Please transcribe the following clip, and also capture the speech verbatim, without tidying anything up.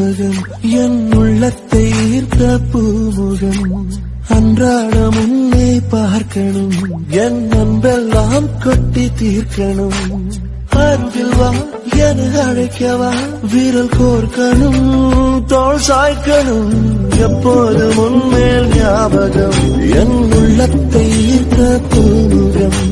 ஞாபகம் என் உள்ளத்தை ஈர்த்த பூமுகம். அன்றாடம் உன்னை பார்க்கணும், என் அன்பெல்லாம் கொட்டி தீர்க்கணும். அருகில் வா என அழைக்கவா, விரல் கோர்க்கணும், தோள் சாய்க்கணும். எப்போதும் உன்மேல் ஞாபகம் என் உள்ளத்தை ஈர்த்த பூமுகம்.